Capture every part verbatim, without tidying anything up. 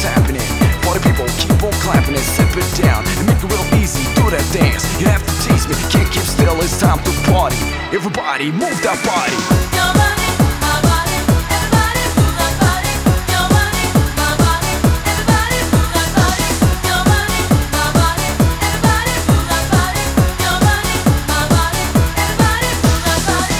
happening. Party people keep on clapping and sip it down and make it real easy, do that dance. You have to tease me, can't keep still, it's time to party. Everybody move that body. Your body, my body, everybody move that body. Your body, my body, everybody move that body. Your body, my body, everybody move that body. Your body, my body, everybody move that body.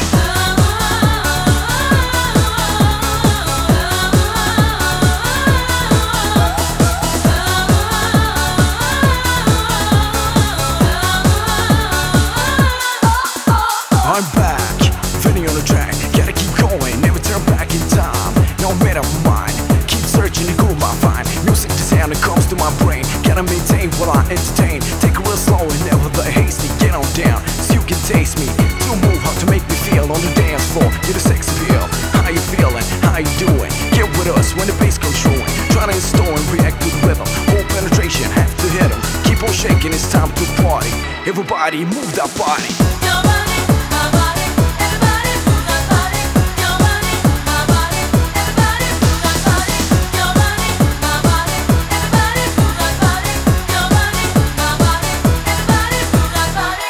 I'm back, Vinny on the track. Gotta keep going, never turn back in time. No matter mine, keep searching to cool my mind. Music the sound that comes to my brain. Gotta maintain while I entertain. Take it real slow and never the hasty. Get on down, so you can taste me. To move how to make me feel on the dance floor. You're the sex appeal. How you feeling? How you doing? Get with us when the bass comes through. Try to install and react to the rhythm. Whole penetration, have to hit 'em. Keep on shaking, it's time to party. Everybody move that body. Your body, my body, everybody move that body. Your body, my body, everybody move that body. Your body, my body, everybody move that body. Your body, my body, everybody move that body.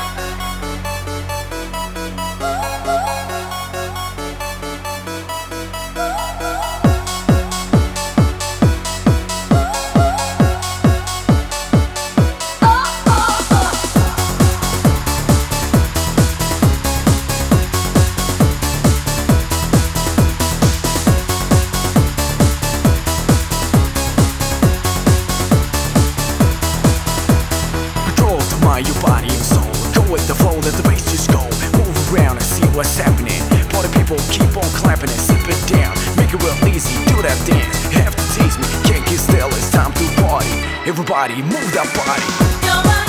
Control to mind your body and soul. Go with the flow, let the bass just go. Move around and see what's happening. Party people keep on clapping and sip it down. Make it real easy, do that dance. You have to tease me, can't get still, it's time to party. Everybody move that body. Your body.